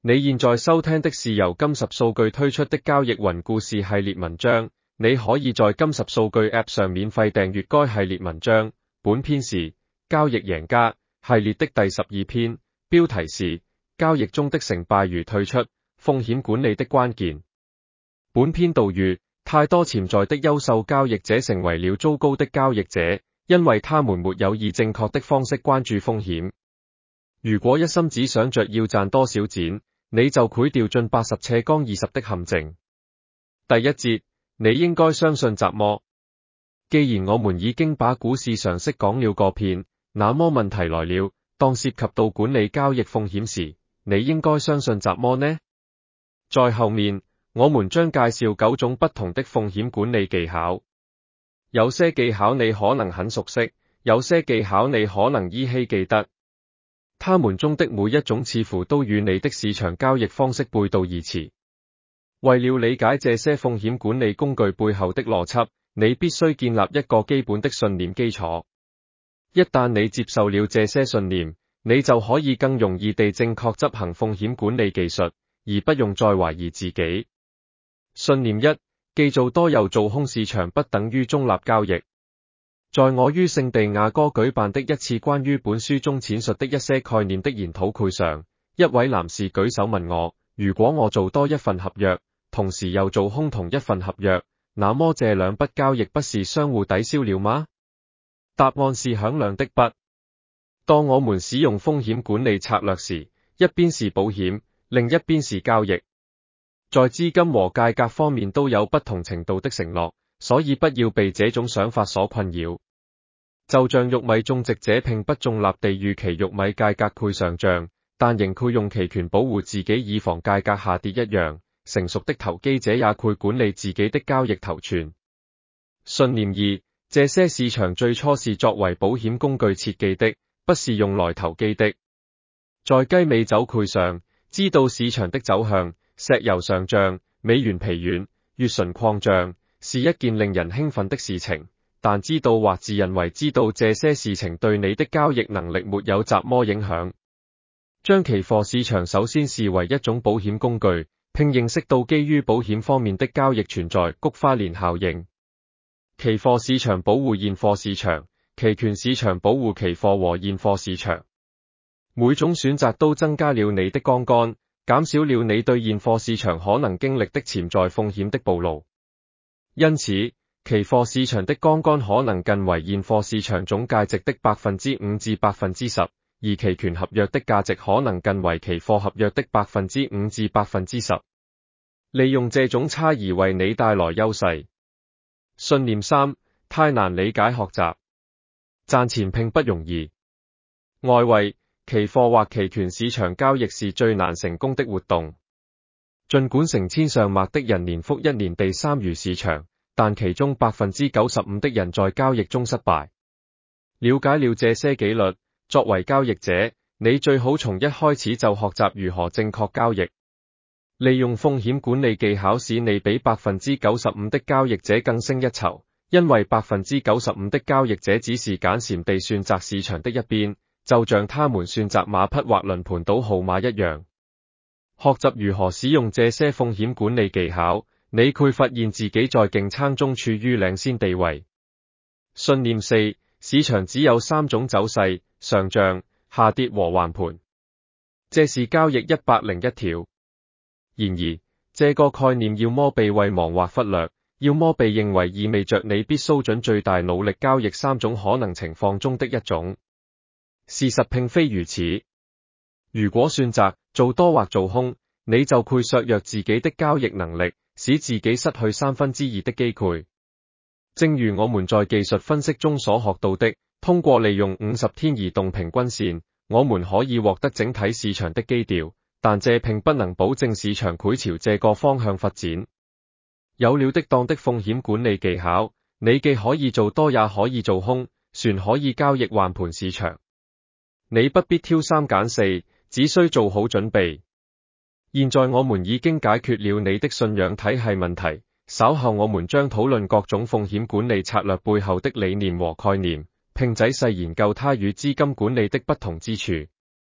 你現在收聽的是由金十數據推出的交易雲故事系列文章，你可以在金十數據 App 上免費訂閱該系列文章。本篇是交易贏家系列的第12篇，標題是交易中的成敗如退出，風險管理的關鍵。本篇導語：太多潛在的優秀交易者成為了糟糕的交易者，因為他們沒有以正確的方式關注風險。如果一心只想着要賺多少錢，你就會掉進80/20的陷阱。第一節，你應該相信雜麼？既然我們已經把股市常識講了個遍，那麼問題來了，當涉及到管理交易風險時，你應該相信雜麼呢？在後面，我們將介紹9種不同的風險管理技巧。有些技巧你可能很熟悉，有些技巧你可能依稀記得。他們中的每一種似乎都與你的市場交易方式背道而馳。為了理解這些風險管理工具背後的邏輯，你必須建立一個基本的信念基礎。一旦你接受了這些信念，你就可以更容易地正確執行風險管理技術，而不用再懷疑自己。信念一：既做多又做空市場不等於中立交易。在我於聖地亞哥舉辦的一次關於本書中闡述的一些概念的研討會上，一位男士舉手問我，如果我做多一份合約，同時又做空同一份合約，那麼這兩筆交易不是相互抵消了嗎？答案是響亮的不。當我們使用風險管理策略時，一邊是保險，另一邊是交易。在資金和價格方面都有不同程度的承諾，所以不要被這種想法所困擾。就像玉米種植者並不中立地預期玉米價格會上漲，但仍會用期權保護自己以防價格下跌一樣，成熟的投機者也會管理自己的交易頭寸。信念二：這些市場最初是作為保險工具設計的，不是用來投機的。在雞尾酒會上，知道市場的走向，石油上漲，美元疲軟，乙醇礦漲，是一件令人興奮的事情，但知道或自認為知道這些事情對你的交易能力沒有雜麼影響。將期貨市場首先視為一種保險工具，並認識到基於保險方面的交易存在菊花鏈效應。期貨市場保護現貨市場，期權市場保護期貨和現貨市場。每種選擇都增加了你的槓桿，減少了你對現貨市場可能經歷的潛在風險的暴露。因此，期貨市場的槓桿可能近為現貨市場總價值的5%至10%，而期權合約的價值可能近為期貨合約的5%至10%。利用這種差異為你帶來優勢。信念三：太難理解學習，賺錢並不容易。外圍期貨或期權市場交易是最難成功的活動。儘管成千上萬的人年復一年地參與市場，但其中95%的人在交易中失敗。了解了這些紀律，作為交易者，你最好從一開始就學習如何正確交易。利用風險管理技巧使你比95%的交易者更勝一籌，因為95%的交易者只是揀選地選擇市場的一邊，就像他們選擇馬匹或輪盤賭號碼一樣。學習如何使用這些風險管理技巧，你會發現自己在競爭中處於領先地位。信念四：市場只有3種走勢，上漲、下跌和橫盤。這是交易101條。然而，這個概念要麼被遺忘或忽略，要麼被認為意味着你必須盡最大努力交易3種可能情況中的一種。事實並非如此。如果選擇做多或做空，你就會削弱自己的交易能力，使自己失去2/3的機會。正如我們在技術分析中所學到的，通過利用50天移動平均線，我們可以獲得整體市場的基調，但這並不能保證市場會朝這個方向發展。有了適當的風險管理技巧，你既可以做多也可以做空，船可以交易橫盤市場。你不必挑3揀4，只需做好準備。現在我們已經解決了你的信仰體系問題，稍後我們將討論各種風險管理策略背後的理念和概念，並仔細研究它與資金管理的不同之處。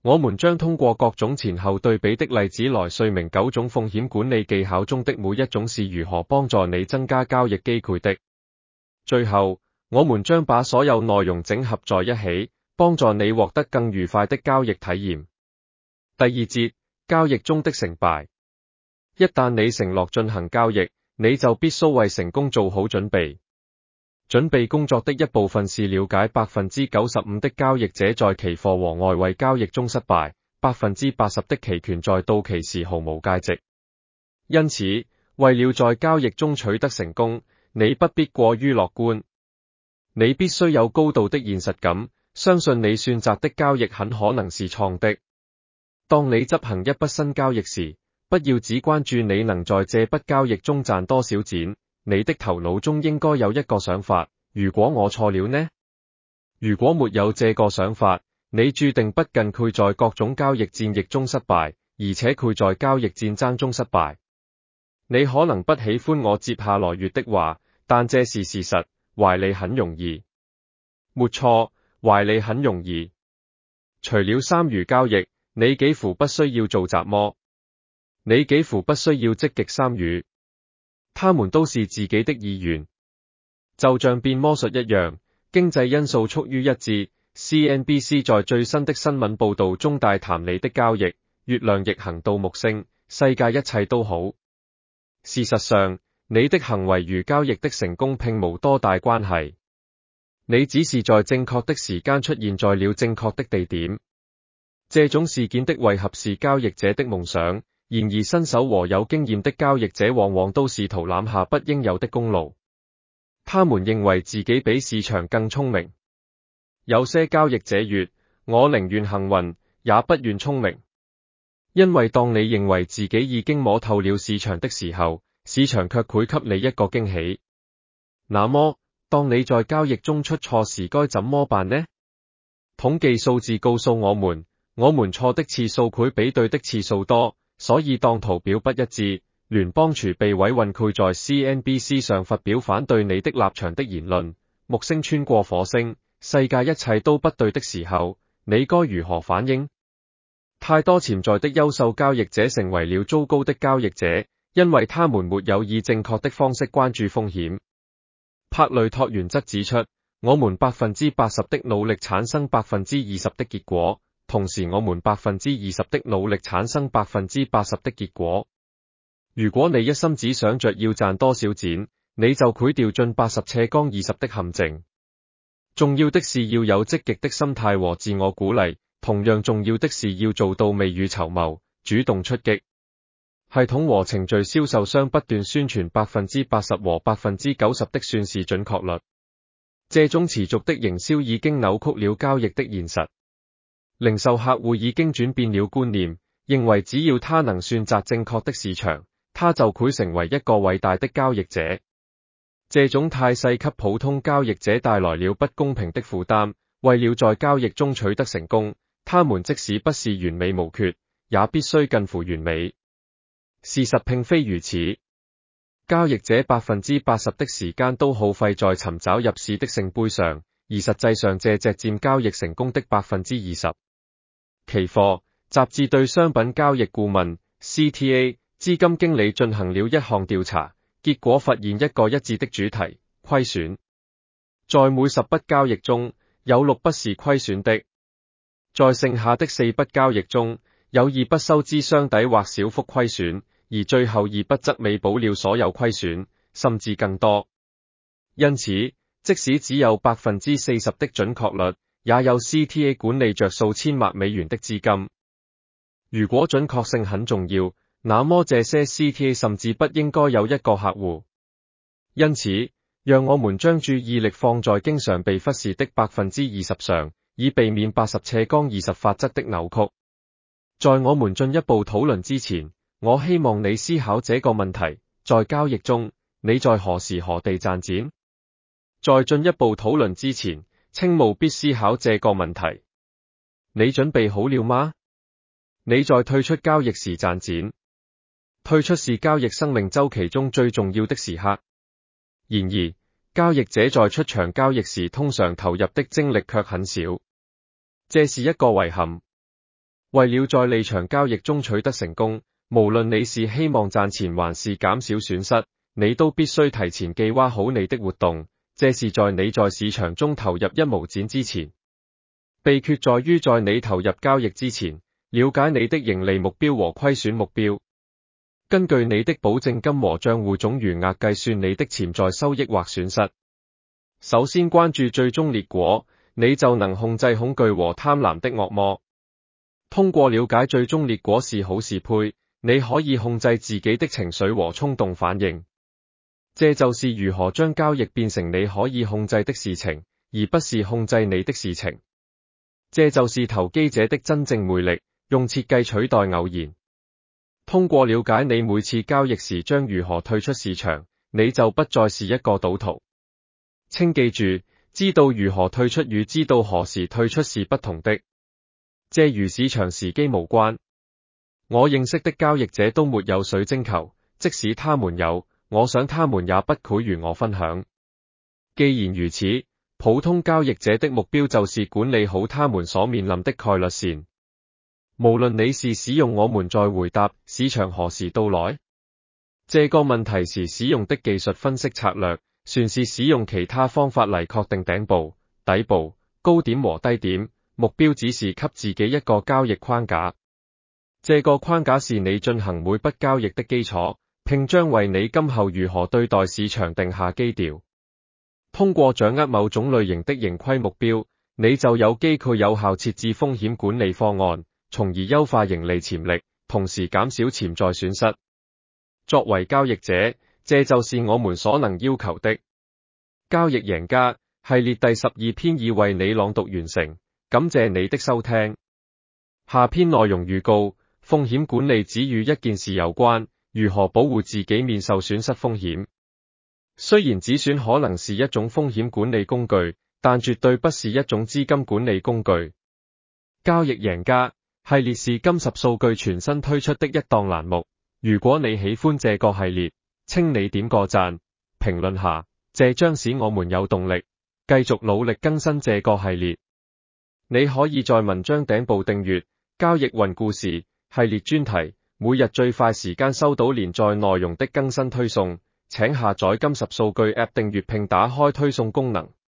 我們將通過各種前後對比的例子來說明9種風險管理技巧中的每一種是如何幫助你增加交易機會的。最後，我們將把所有內容整合在一起，幫助你獲得更愉快的交易體驗。第二節，交易中的成敗。一旦你承諾進行交易，你就必須為成功做好準備。準備工作的一部分是了解 95% 的交易者在期貨和外圍交易中失敗， 80% 的期權在到期時毫無價值。因此，為了在交易中取得成功，你不必過於樂觀。你必須有高度的現實感，相信你選擇的交易很可能是錯的。當你執行一筆新交易時，不要只關注你能在這筆交易中賺多少錢，你的頭腦中應該有一個想法：如果我錯了呢？如果沒有這個想法，你注定不僅會在各種交易戰役中失敗，而且會在交易戰爭中失敗。你可能不喜歡我接下來說的話，但這是事實，懷利很容易。沒錯，懷利很容易。除了參與交易，你幾乎不需要做雜魔，你幾乎不需要積極參與，他們都是自己的意願。就像變魔術一樣，經濟因素趨於一致。CNBC 在最新的新聞報道中大談你的交易，月亮逆行到木星，世界一切都好。事實上，你的行為與交易的成功並無多大關係。你只是在正確的時間出現在了正確的地點。這種事件的為合是交易者的夢想，然而新手和有經驗的交易者往往都試圖攬下不應有的功勞。他們認為自己比市場更聰明。有些交易者說：我寧願幸運，也不願聰明。因為當你認為自己已經摸透了市場的時候，市場卻會給你一個驚喜。那麼，當你在交易中出錯時該怎麼辦呢？統計數字告訴我們錯的次數會比對的次數多，所以當圖表不一致，聯邦儲備委員會在 CNBC 上發表反對你的立場的言論。木星穿過火星，世界一切都不對的時候，你該如何反應？太多潛在的優秀交易者成為了糟糕的交易者，因為他們沒有以正確的方式關注風險。帕雷托原則指出，我們 80% 的努力產生 20% 的結果，同時我們 20% 的努力產生 80% 的結果。如果你一心只想着要賺多少錢，你就會掉進80/20的陷阱。重要的是要有積極的心態和自我鼓勵，同樣重要的是要做到未雨綢繆，主動出擊。系統和程序銷售商不斷宣傳 80% 和 90% 的算是準確率。這種持續的營銷已經扭曲了交易的現實。零售客戶已經轉變了觀念，認為只要他能選擇正確的市場，他就會成為一個偉大的交易者。這種態勢給普通交易者帶來了不公平的負擔，為了在交易中取得成功，他們即使不是完美無缺，也必須近乎完美。事實並非如此，交易者 80% 的時間都耗費在尋找入市的聖杯上，而實際上這只佔交易成功的 20%。期貨雜誌對商品交易顧問 CTA 資金經理進行了一項調查，結果發現一個一致的主題：虧損。在每10筆交易中，有6筆是虧損的；在剩下的4筆交易中，有2筆收支相抵或小幅虧損，而最後2筆則彌補了所有虧損，甚至更多。因此，即使只有 40% 的準確率，也有 CTA 管理着數千萬美元的資金。如果準確性很重要，那麼這些 CTA 甚至不應該有一個客戶。因此，讓我們將注意力放在經常被忽視的 20% 上，以避免 80/20 法則的扭曲。在我們進一步討論之前，我希望你思考這個問題：在交易中，你在何時何地賺錢？在進一步討論之前，請務必思考這個問題：你準備好了嗎？你在退出交易時賺錢。退出是交易生命週期中最重要的時刻。然而，交易者在出場交易時通常投入的精力卻很少，這是一個遺憾。 為了在離場交易中取得成功，無論你是希望賺錢還是減少損失，你都必須提前計劃好你的活動，這是在你在市場中投入一毛錢之前。秘訣在於在你投入交易之前，了解你的盈利目標和虧損目標。根據你的保證金和賬戶總餘額計算你的潛在收益或損失。首先關注最終結果，你就能控制恐懼和貪婪的惡魔。通過了解最終結果是好是壞，你可以控制自己的情緒和衝動反應。這就是如何將交易變成你可以控制的事情，而不是控制你的事情。這就是投機者的真正魅力，用設計取代偶然。通過了解你每次交易時將如何退出市場，你就不再是一個賭徒。請記住，知道如何退出與知道何時退出是不同的。這與市場時機無關。我認識的交易者都沒有水晶球，即使他們有，我想他們也不會與我分享。既然如此，普通交易者的目標就是管理好他們所面臨的概率線。無論你是使用我們在回答市場何時到來這個問題時使用的技術分析策略，算是使用其他方法嚟確定頂部、底部、高點和低點，目標只是給自己一個交易框架。這個框架是你進行每筆交易的基礎，並將為你今後如何對待市場定下基調。通過掌握某種類型的盈虧目標，你就有機會有效設置風險管理方案，從而優化盈利潛力，同時減少潛在損失。作為交易者，這就是我們所能要求的。交易贏家系列第12篇已為你朗讀完成，感謝你的收聽。下篇內容預告：風險管理只與一件事有關，如何保護自己免受損失風險。雖然止損可能是一種風險管理工具，但絕對不是一種資金管理工具。交易贏家系列是金十數據全新推出的一檔欄目。如果你喜歡這個系列，請你點個讚，評論下，這將使我們有動力繼續努力更新這個系列。你可以在文章頂部訂閱交易雲故事系列專題，每日最快時間收到連載內容的更新推送。請下載金十數據 App 訂閱並打開推送功能。